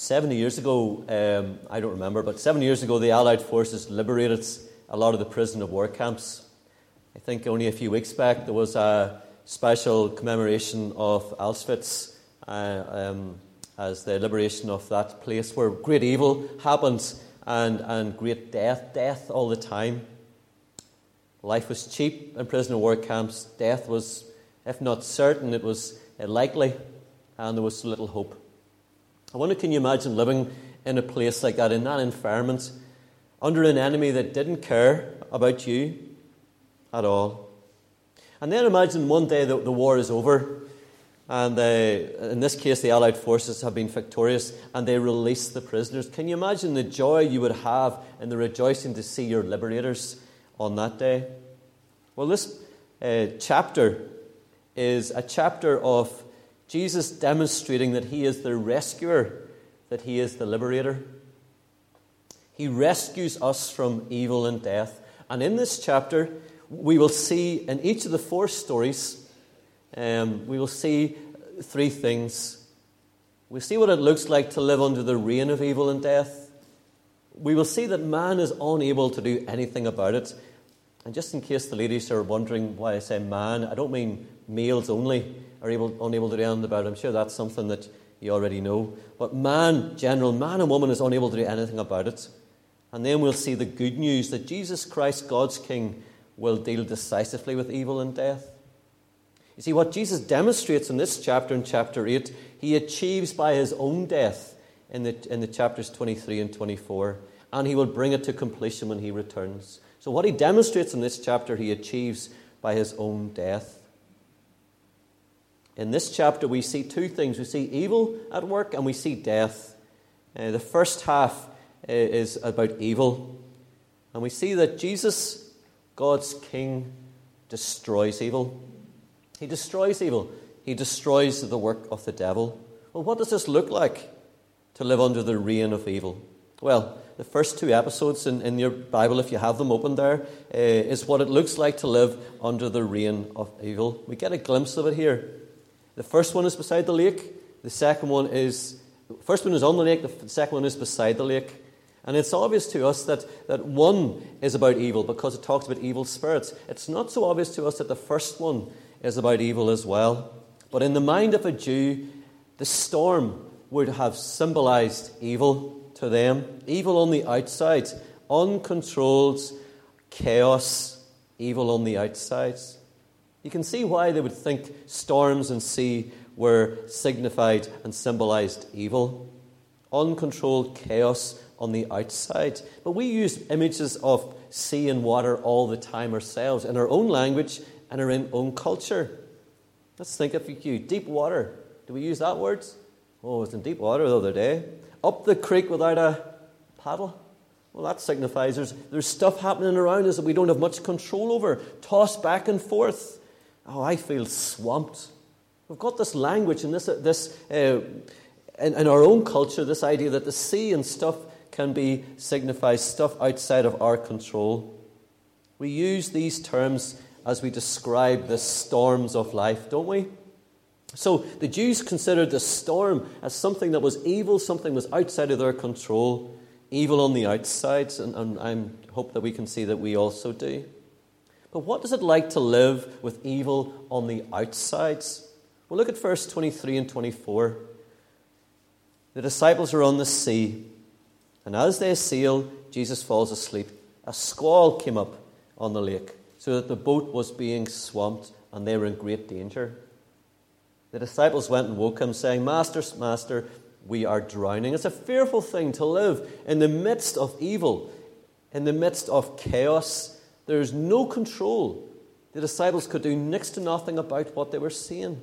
70 years ago, I don't remember, but 7 years ago, the Allied forces liberated a lot of the prisoner of war camps. I think only a few weeks back, there was a special commemoration of Auschwitz as the liberation of that place where great evil happened and great death all the time. Life was cheap in prisoner of war camps. Death was, if not certain, it was likely, and there was little hope. I wonder, can you imagine living in a place like that, in that environment, under an enemy that didn't care about you at all? And then imagine one day the war is over, and in this case the Allied forces have been victorious, and they release the prisoners. Can you imagine the joy you would have and the rejoicing to see your liberators on that day? Well, this chapter is a chapter of Jesus demonstrating that he is the rescuer, that he is the liberator. He rescues us from evil and death. And in this chapter, we will see in each of the four stories, we will see three things. We see what it looks like to live under the reign of evil and death. We will see that man is unable to do anything about it. And just in case the ladies are wondering why I say man, I don't mean males only are unable to do anything about it. I'm sure that's something that you already know. But man and woman is unable to do anything about it. And then we'll see the good news that Jesus Christ, God's King, will deal decisively with evil and death. You see, what Jesus demonstrates in this chapter, in chapter 8, he achieves by his own death in the chapters 23 and 24. And he will bring it to completion when he returns. So what he demonstrates in this chapter, he achieves by his own death. In this chapter, we see two things. We see evil at work and we see death. The first half is about evil. And we see that Jesus, God's King, destroys evil. He destroys evil. He destroys the work of the devil. Well, what does this look like to live under the reign of evil? Well, the first two episodes in your Bible, if you have them open there, is what it looks like to live under the reign of evil. We get a glimpse of it here. The first one is beside the lake. The first one is on the lake. The second one is beside the lake. And it's obvious to us that one is about evil because it talks about evil spirits. It's not so obvious to us that the first one is about evil as well. But in the mind of a Jew, the storm would have symbolized evil to them. Evil on the outside, uncontrolled chaos, evil on the outside. You can see why they would think storms and sea were signified and symbolized evil. Uncontrolled chaos on the outside. But we use images of sea and water all the time ourselves in our own language and our own culture. Let's think of you. Deep water. Do we use that word? Oh, I was in deep water the other day. Up the creek without a paddle. Well, that signifies there's stuff happening around us that we don't have much control over. Tossed back and forth. Oh, I feel swamped. We've got this language and in our own culture, this idea that the sea and stuff can be signifies stuff outside of our control. We use these terms as we describe the storms of life, don't we? So the Jews considered the storm as something that was evil, something that was outside of their control, evil on the outside, and I hope that we can see that we also do. But what is it like to live with evil on the outsides? Well, look at verse 23 and 24. The disciples are on the sea, and as they sail, Jesus falls asleep. A squall came up on the lake, so that the boat was being swamped, and they were in great danger. The disciples went and woke him, saying, Master, Master, we are drowning. It's a fearful thing to live in the midst of evil, in the midst of chaos. There's no control. The disciples could do next to nothing about what they were seeing.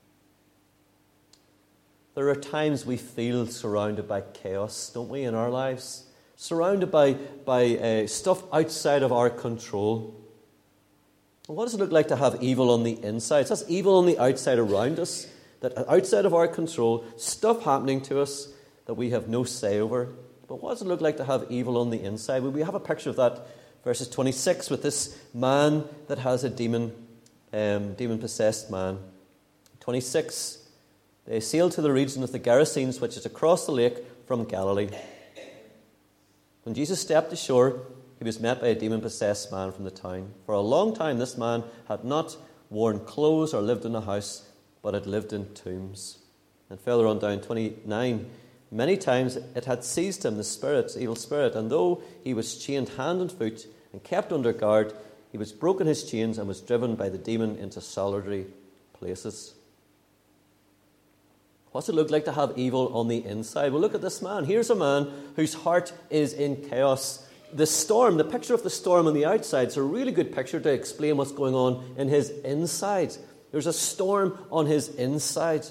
There are times we feel surrounded by chaos, don't we, in our lives? Surrounded by stuff outside of our control. And what does it look like to have evil on the inside? That's evil on the outside around us, that outside of our control, stuff happening to us that we have no say over. But what does it look like to have evil on the inside? Well, we have a picture of that, verses 26, with this man that has a demon-possessed man. 26, they sailed to the region of the Gerasenes, which is across the lake from Galilee. When Jesus stepped ashore, he was met by a demon-possessed man from the town. For a long time, this man had not worn clothes or lived in a house, but had lived in tombs. And further on down, 29, many times it had seized him, the evil spirit, and though he was chained hand and foot and kept under guard, he was broken his chains and was driven by the demon into solitary places. What's it look like to have evil on the inside? Well, look at this man. Here's a man whose heart is in chaos. The storm, the picture of the storm on the outside, is a really good picture to explain what's going on in his inside. There's a storm on his inside.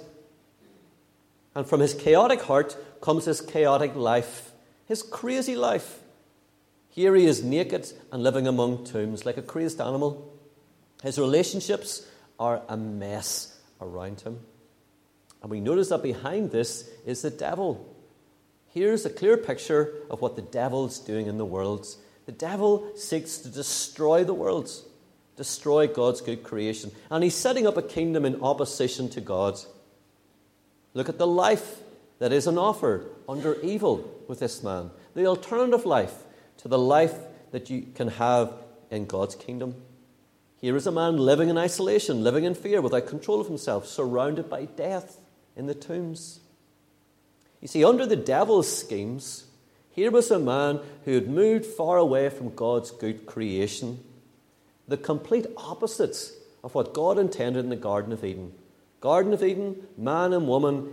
And from his chaotic heart comes his chaotic life, his crazy life. Here he is naked and living among tombs like a crazed animal. His relationships are a mess around him. And we notice that behind this is the devil. Here's a clear picture of what the devil's doing in the world. The devil seeks to destroy the world, destroy God's good creation. And he's setting up a kingdom in opposition to God. Look at the life that is on offer under evil with this man. The alternative life to the life that you can have in God's kingdom. Here is a man living in isolation, living in fear, without control of himself, surrounded by death in the tombs. You see, under the devil's schemes, here was a man who had moved far away from God's good creation. The complete opposite of what God intended in the Garden of Eden. Garden of Eden, man and woman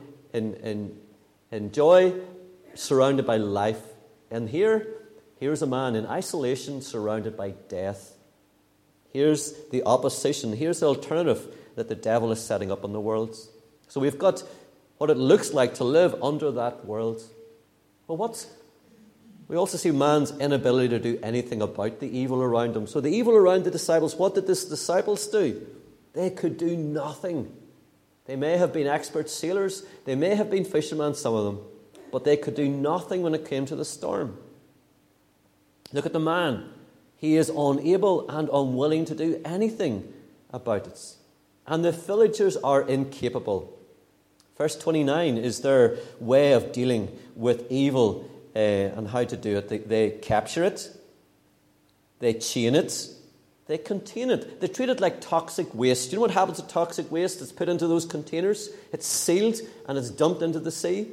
in joy, surrounded by life. And here's a man in isolation, surrounded by death. Here's the opposition. Here's the alternative that the devil is setting up in the world. So we've got what it looks like to live under that world. Well, we also see man's inability to do anything about the evil around him. So the evil around the disciples, what did the disciples do? They could do nothing. They may have been expert sailors. They may have been fishermen, some of them. But they could do nothing when it came to the storm. Look at the man. He is unable and unwilling to do anything about it. And the villagers are incapable. Verse 29 is their way of dealing with evil and how to do it. They capture it. They chain it. They contain it. They treat it like toxic waste. Do you know what happens to toxic waste? It's put into those containers. It's sealed and it's dumped into the sea.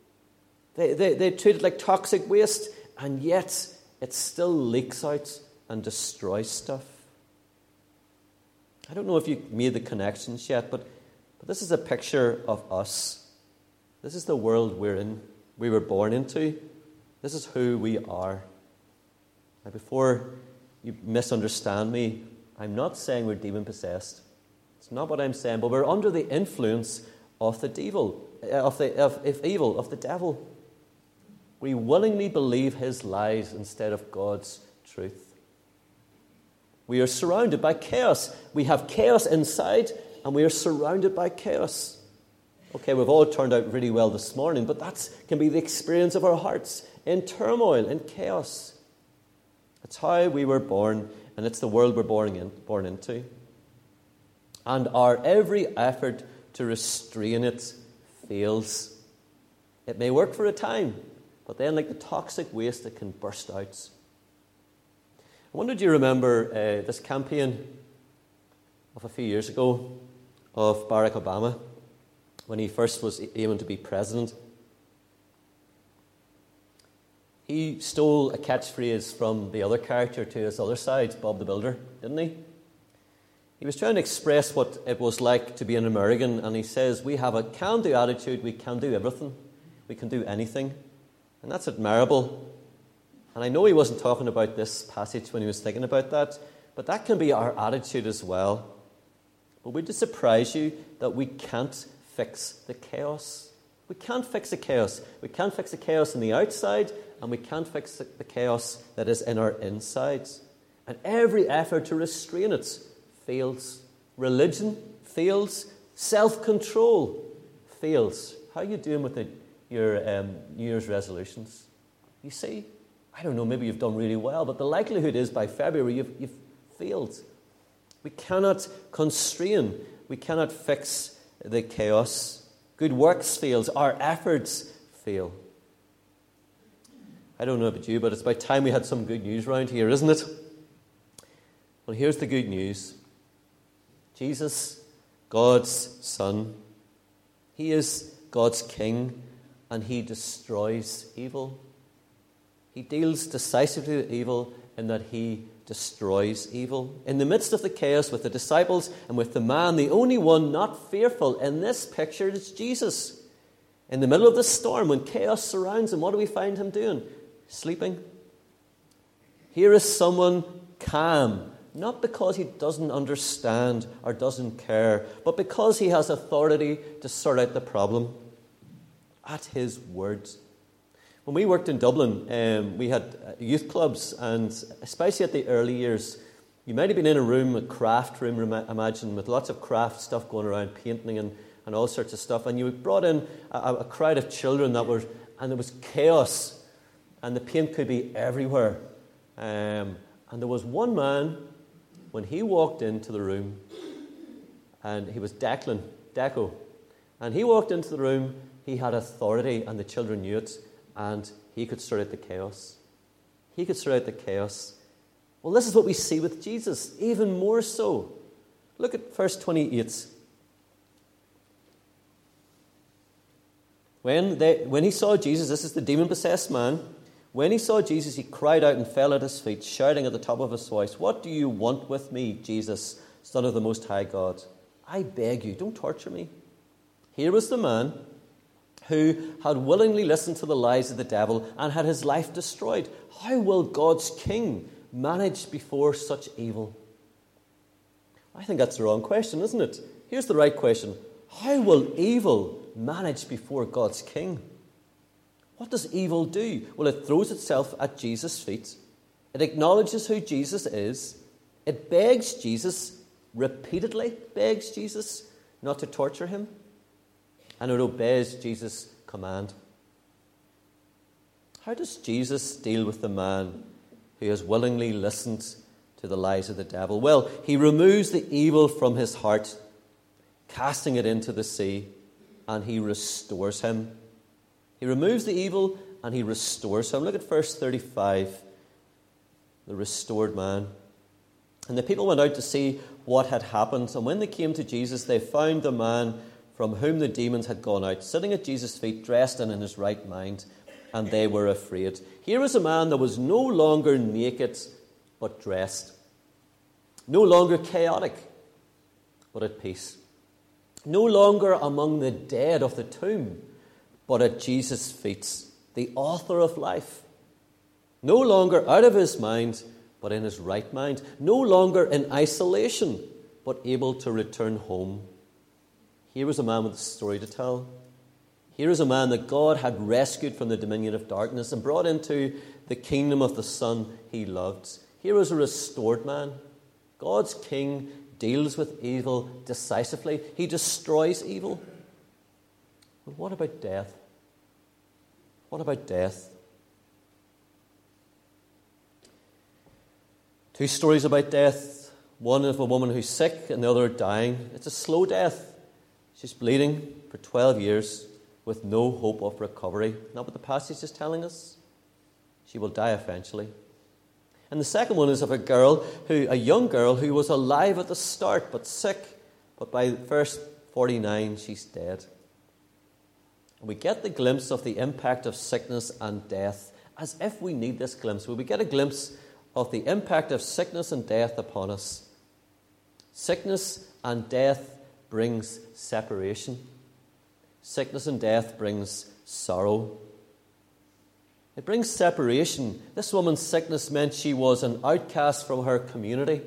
They treat it like toxic waste, and yet it still leaks out and destroys stuff. I don't know if you made the connections yet, but this is a picture of us. This is the world we're in. We were born into. This is who we are. Now, before you misunderstand me, I'm not saying we're demon-possessed. It's not what I'm saying, but we're under the influence of the devil, of the devil. We willingly believe his lies instead of God's truth. We are surrounded by chaos. We have chaos inside, and we are surrounded by chaos. Okay, we've all turned out really well this morning, but that can be the experience of our hearts in turmoil, in chaos. It's how we were born, and it's the world we're born into. And our every effort to restrain it fails. It may work for a time, but then like the toxic waste, it can burst out. I wonder, do you remember this campaign of a few years ago of Barack Obama when he first was aiming to be president? He stole a catchphrase from the other character to his other side, Bob the Builder, didn't he? He was trying to express what it was like to be an American, and he says, we have a can-do attitude, we can do everything, we can do anything. And that's admirable. And I know he wasn't talking about this passage when he was thinking about that, but that can be our attitude as well. But would it surprise you that we can't fix the chaos? We can't fix the chaos. We can't fix the chaos on the outside, and we can't fix the chaos that is in our insides. And every effort to restrain it fails. Religion fails. Self-control fails. How are you doing with your New Year's resolutions? You see, I don't know, maybe you've done really well, but the likelihood is by February you've failed. We cannot constrain. We cannot fix the chaos. Good works fails. Our efforts fail. I don't know about you, but it's about time we had some good news around here, isn't it? Well, here's the good news. Jesus, God's Son, he is God's King, and he destroys evil. He deals decisively with evil in that he destroys evil. In the midst of the chaos with the disciples and with the man, the only one not fearful in this picture is Jesus. In the middle of the storm, when chaos surrounds him, what do we find him doing? Sleeping. Here is someone calm, not because he doesn't understand or doesn't care, but because he has authority to sort out the problem. At his words. When we worked in Dublin, we had youth clubs, and especially at the early years, you might have been in a room, a craft room, imagine, with lots of craft stuff going around, painting and all sorts of stuff, and you brought in a crowd of children and there was chaos, and the paint could be everywhere. And there was one man, when he walked into the room, and he was Deco, and he walked into the room, he had authority, and the children knew it, and he could sort out the chaos. He could sort out the chaos. Well, this is what we see with Jesus, even more so. Look at verse 28. When he saw Jesus, this is the demon-possessed man, when he saw Jesus, he cried out and fell at his feet, shouting at the top of his voice, "What do you want with me, Jesus, Son of the Most High God? I beg you, don't torture me." Here was the man who had willingly listened to the lies of the devil and had his life destroyed. How will God's King manage before such evil? I think that's the wrong question, isn't it? Here's the right question. How will evil manage before God's King? What does evil do? Well, it throws itself at Jesus' feet. It acknowledges who Jesus is. It begs Jesus, repeatedly begs Jesus, not to torture him. And it obeys Jesus' command. How does Jesus deal with the man who has willingly listened to the lies of the devil? Well, he removes the evil from his heart, casting it into the sea, and he restores him. He removes the evil and he restores him. Look at verse 35, the restored man. And the people went out to see what had happened, and when they came to Jesus, they found the man from whom the demons had gone out, sitting at Jesus' feet, dressed and in his right mind, and they were afraid. Here was a man that was no longer naked, but dressed. No longer chaotic, but at peace. No longer among the dead of the tomb, but at Jesus' feet, the author of life. No longer out of his mind, but in his right mind. No longer in isolation, but able to return home. Here was a man with a story to tell. Here is a man that God had rescued from the dominion of darkness and brought into the kingdom of the Son he loved. Here is a restored man. God's King deals with evil decisively. He destroys evil. But what about death? What about death? Two stories about death. One of a woman who's sick and the other dying. It's a slow death. She's bleeding for 12 years with no hope of recovery. Not what the passage is telling us. She will die eventually. And the second one is of a young girl who was alive at the start but sick. But by verse 49, she's dead. And we get the glimpse of the impact of sickness and death, as if we need this glimpse. We get a glimpse of the impact of sickness and death upon us. Sickness and death brings separation. Sickness and death brings sorrow. It brings separation. This woman's sickness meant she was an outcast from her community.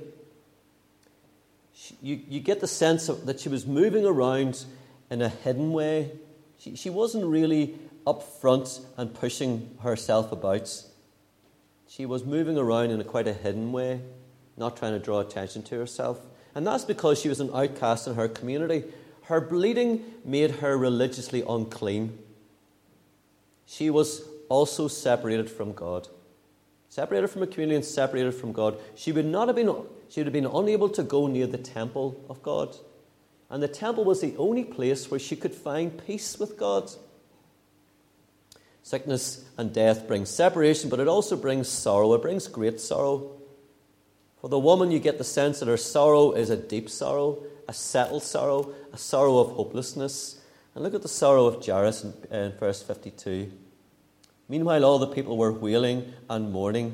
You get the sense that she was moving around in a hidden way. She wasn't really up front and pushing herself about. She was moving around in quite a hidden way, not trying to draw attention to herself. And that's because she was an outcast in her community. Her bleeding made her religiously unclean. She was also separated from God. Separated from her community and separated from God. She would have been unable to go near the temple of God. And the temple was the only place where she could find peace with God. Sickness and death bring separation, but it also brings sorrow. It brings great sorrow. For the woman, you get the sense that her sorrow is a deep sorrow, a settled sorrow, a sorrow of hopelessness. And look at the sorrow of Jairus in verse 52. Meanwhile, all the people were wailing and mourning.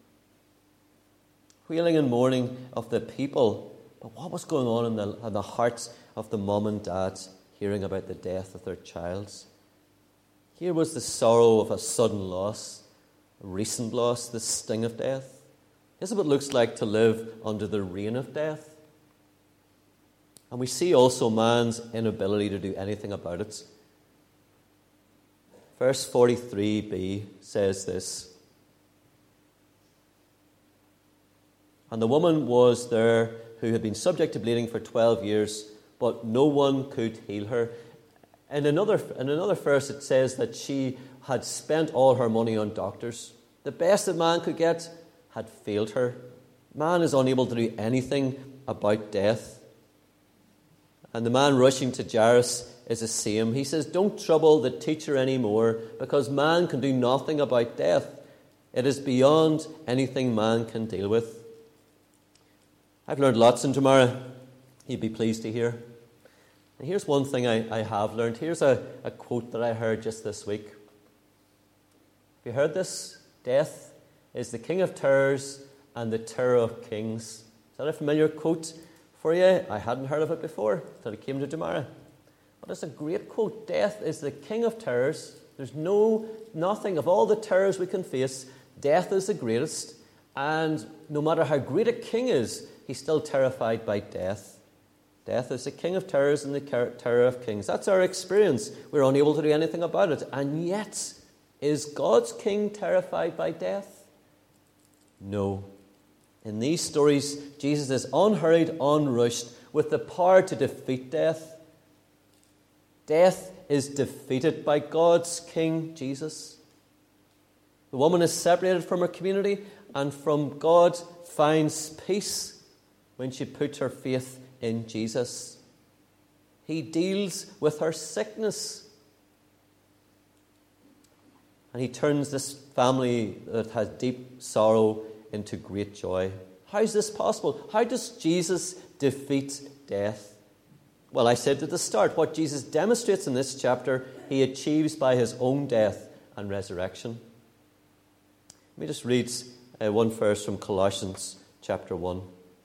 Wailing and mourning of the people. But what was going on in the hearts of the mum and dad hearing about the death of their child? Here was the sorrow of a sudden loss, a recent loss, the sting of death. This is what it looks like to live under the reign of death. And we see also man's inability to do anything about it. Verse 43b says this. And the woman was there who had been subject to bleeding for 12 years, but no one could heal her. In another verse it says that she had spent all her money on doctors. The best that man could get had failed her. Man is unable to do anything about death. And the man rushing to Jairus is the same. He says, don't trouble the teacher anymore, because man can do nothing about death. It is beyond anything man can deal with. I've learned lots in Tamara. You'd be pleased to hear. And here's one thing I have learned. Here's a quote that I heard just this week. Have you heard this? Death is the king of terrors and the terror of kings. Is that a familiar quote for you? I hadn't heard of it before until it came to Tamara. But it's a great quote. Death is the king of terrors. There's nothing of all the terrors we can face. Death is the greatest. And no matter how great a king is, he's still terrified by death. Death is the king of terrors and the terror of kings. That's our experience. We're unable to do anything about it. And yet, is God's king terrified by death? No. In these stories, Jesus is unhurried, unrushed, with the power to defeat death. Death is defeated by God's King, Jesus. The woman is separated from her community and from God finds peace when she puts her faith in Jesus. He deals with her sickness. And he turns this family that has deep sorrow into great joy. How is this possible? How does Jesus defeat death? Well, I said at the start, what Jesus demonstrates in this chapter, he achieves by his own death and resurrection. Let me just read one verse from Colossians chapter 1.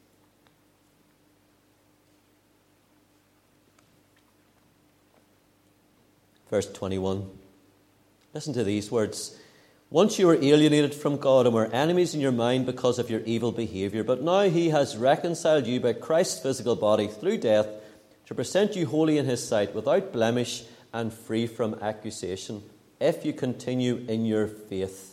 Verse 21. Listen to these words. Once you were alienated from God and were enemies in your mind because of your evil behavior, but now he has reconciled you by Christ's physical body through death to present you holy in his sight, without blemish and free from accusation, if you continue in your faith.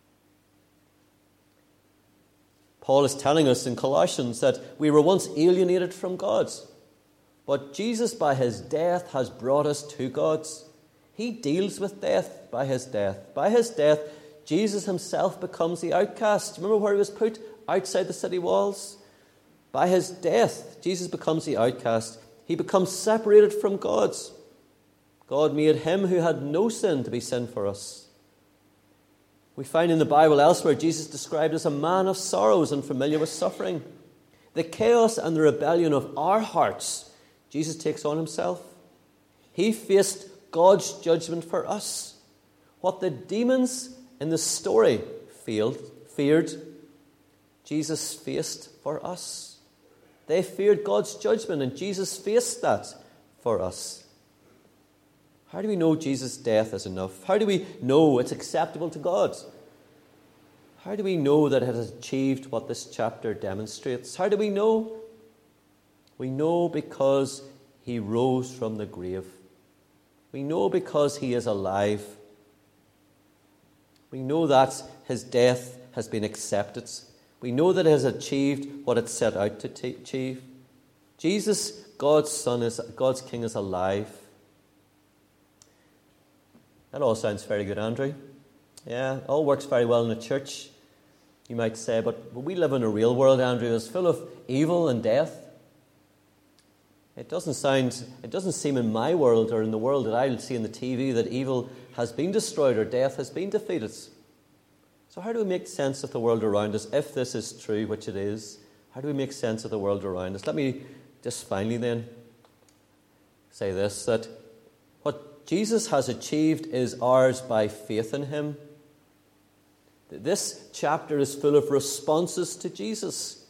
Paul is telling us in Colossians that we were once alienated from God, but Jesus by his death has brought us to God. He deals with death by his death. By his death, Jesus himself becomes the outcast. Remember where he was put? Outside the city walls. By his death, Jesus becomes the outcast. He becomes separated from God. God made him who had no sin to be sin for us. We find in the Bible elsewhere Jesus described as a man of sorrows and familiar with suffering. The chaos and the rebellion of our hearts, Jesus takes on himself. He faced God's judgment for us. What the demons in the story feared, Jesus faced for us. They feared God's judgment, and Jesus faced that for us. How do we know Jesus' death is enough? How do we know it's acceptable to God? How do we know that it has achieved what this chapter demonstrates? How do we know? We know because he rose from the grave. We know because he is alive. We know that his death has been accepted. We know that it has achieved what it set out to achieve. Jesus, God's Son, God's King, is alive. That all sounds very good, Andrew. Yeah, it all works very well in the church, you might say, but we live in a real world, Andrew, that's full of evil and death. It doesn't seem in my world or in the world that I'll see on the TV that evil has been destroyed or death has been defeated. So how do we make sense of the world around us if this is true, which it is? How do we make sense of the world around us? Let me just finally then say this, that what Jesus has achieved is ours by faith in him. This chapter is full of responses to Jesus.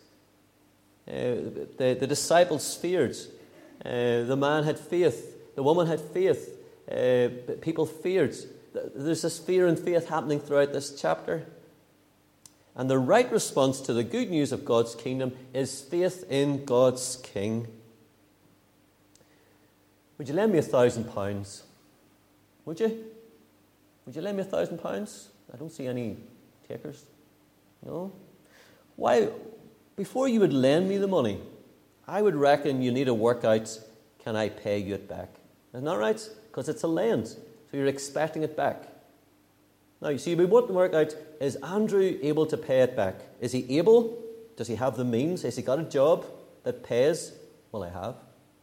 The disciples feared. The man had faith. The woman had faith. People feared. There's this fear and faith happening throughout this chapter. And the right response to the good news of God's kingdom is faith in God's King. Would you lend me £1,000? Would you? Would you lend me £1,000? I don't see any takers. No? Why? Before you would lend me the money, I would reckon you need to work out, can I pay you it back? Isn't that right? Because it's a lend, so you're expecting it back. Now, you see, we want to work out, is Andrew able to pay it back? Is he able? Does he have the means? Has he got a job that pays? Well, I have.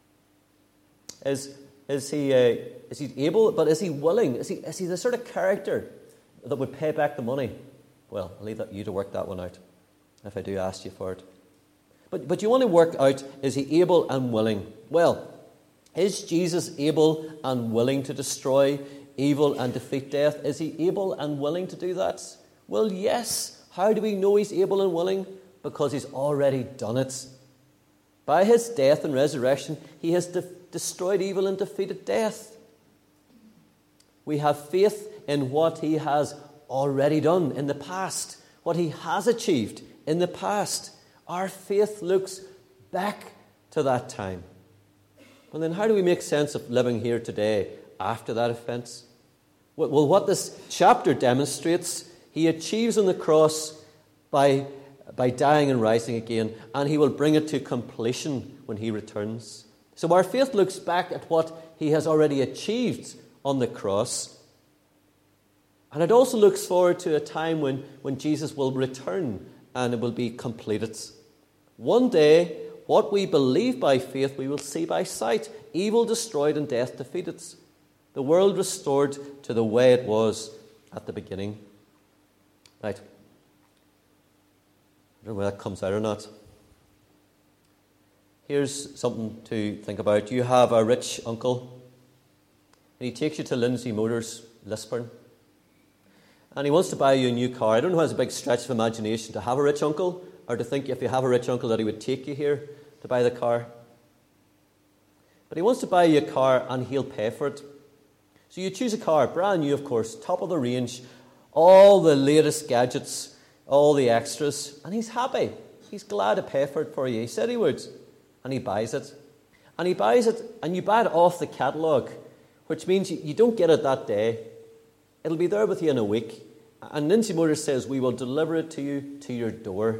Is he able, but is he willing? Is he the sort of character that would pay back the money? Well, I'll leave you to work that one out, if I do ask you for it. But you want to work out, is he able and willing? Well, is Jesus able and willing to destroy evil and defeat death? Is he able and willing to do that? Well, yes. How do we know he's able and willing? Because he's already done it. By his death and resurrection, he has destroyed evil and defeated death. We have faith in what he has already done in the past, what he has achieved in the past. Our faith looks back to that time. Well, then how do we make sense of living here today after that offence? Well, what this chapter demonstrates, he achieves on the cross by dying and rising again, and he will bring it to completion when he returns. So our faith looks back at what he has already achieved on the cross. And it also looks forward to a time when Jesus will return and it will be completed. One day, what we believe by faith, we will see by sight. Evil destroyed and death defeated. The world restored to the way it was at the beginning. Right. I don't know whether that comes out or not. Here's something to think about. You have a rich uncle, and he takes you to Lindsay Motors, Lisburn, and he wants to buy you a new car. I don't know if it's a big stretch of imagination to have a rich uncle, or to think if you have a rich uncle that he would take you here to buy the car. But he wants to buy you a car, and he'll pay for it. So you choose a car, brand new, of course, top of the range, all the latest gadgets, all the extras, and he's happy. He's glad to pay for it for you. He said he would. And he buys it. And he buys it, and you buy it off the catalogue, which means you don't get it that day. It'll be there with you in a week. And Lindsay Motors says, we will deliver it to you to your door.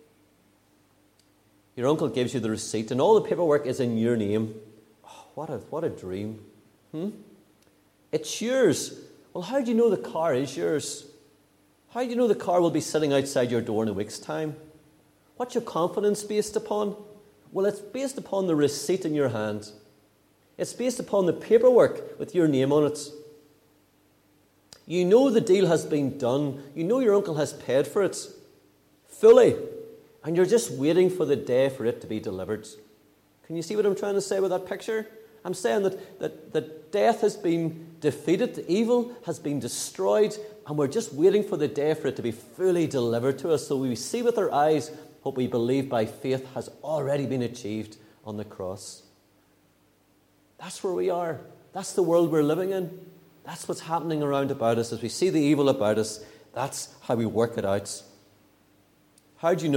Your uncle gives you the receipt, and all the paperwork is in your name. Oh, what a dream. It's yours. Well, how do you know the car is yours? How do you know the car will be sitting outside your door in a week's time? What's your confidence based upon? Well, it's based upon the receipt in your hand. It's based upon the paperwork with your name on it. You know the deal has been done. You know your uncle has paid for it fully. And you're just waiting for the day for it to be delivered. Can you see what I'm trying to say with that picture? I'm saying that death has been defeated, evil has been destroyed, and we're just waiting for the day for it to be fully delivered to us. So we see with our eyes what we believe by faith has already been achieved on the cross. That's where we are. That's the world we're living in. That's what's happening around about us. As we see the evil about us, that's how we work it out. How do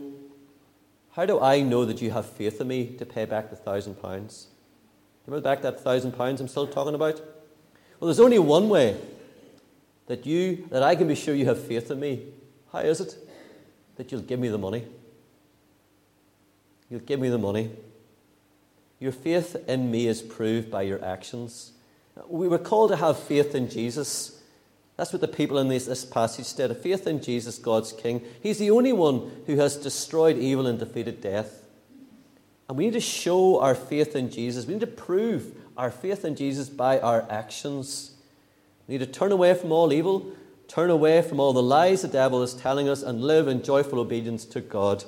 I know that you have faith in me to pay back the £1,000? Remember back that £1,000 I'm still talking about? Well, there's only one way that I can be sure you have faith in me. How is it? That you'll give me the money. You'll give me the money. Your faith in me is proved by your actions. We were called to have faith in Jesus. That's what the people in this passage said. A faith in Jesus, God's King. He's the only one who has destroyed evil and defeated death. And we need to show our faith in Jesus. We need to prove our faith in Jesus by our actions. We need to turn away from all evil, turn away from all the lies the devil is telling us, and live in joyful obedience to God.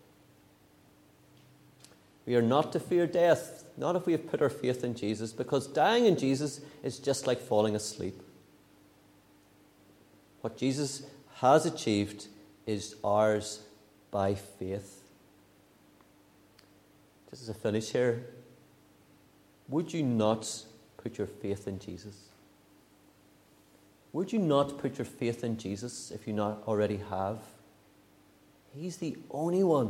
We are not to fear death, not if we have put our faith in Jesus, because dying in Jesus is just like falling asleep. What Jesus has achieved is ours by faith. Just as a finish here, would you not put your faith in Jesus? Would you not put your faith in Jesus if you not already have? He's the only one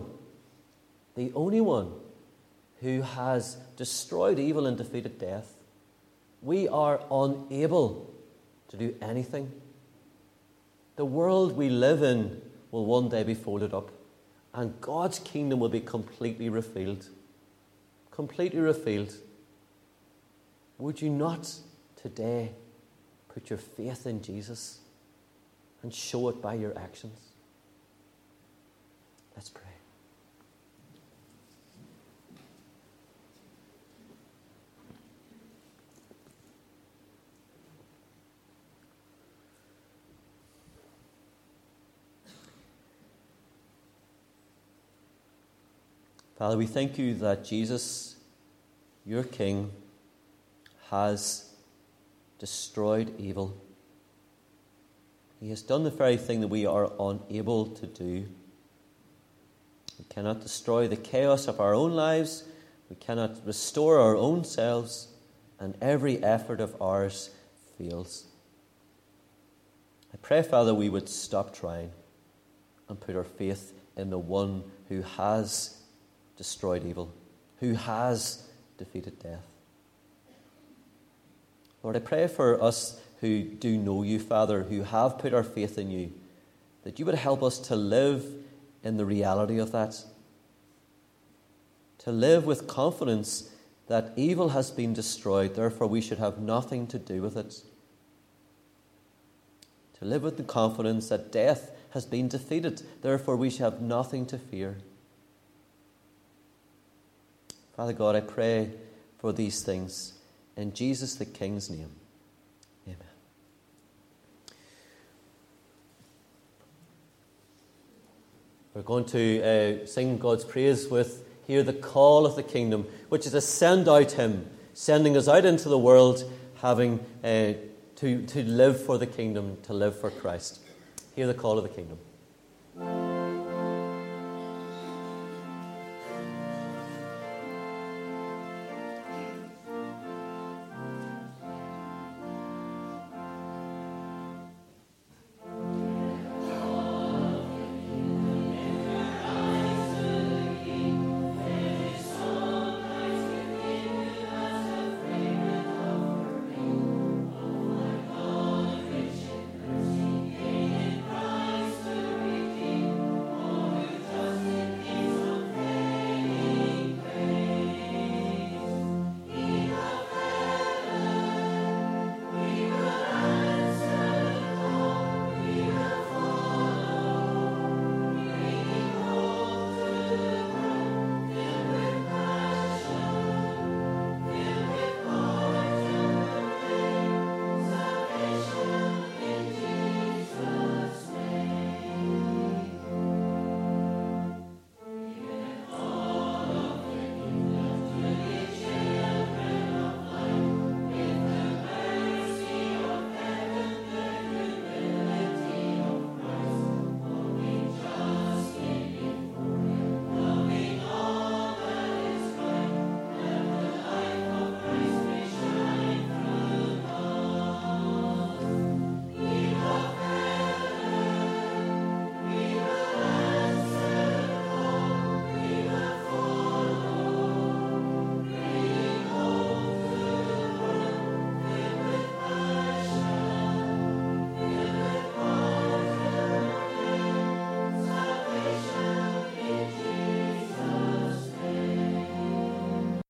who has destroyed evil and defeated death. We are unable to do anything. The world we live in will one day be folded up, and God's kingdom will be completely revealed. Completely revealed. Would you not today put your faith in Jesus and show it by your actions? Let's pray. Father, we thank you that Jesus, your King, has destroyed evil. He has done the very thing that we are unable to do. We cannot destroy the chaos of our own lives. We cannot restore our own selves, and every effort of ours fails. I pray, Father, we would stop trying and put our faith in the one who has destroyed evil, who has defeated death. Lord, I pray for us who do know you, Father, who have put our faith in you, that you would help us to live in the reality of that, to live with confidence that evil has been destroyed, therefore we should have nothing to do with it. To live with the confidence that death has been defeated, therefore we should have nothing to fear. Father God, I pray for these things in Jesus the King's name. Amen. We're going to sing God's praise with Hear the Call of the Kingdom, which is a send out hymn, sending us out into the world, having to live for the kingdom, to live for Christ. Hear the call of the kingdom.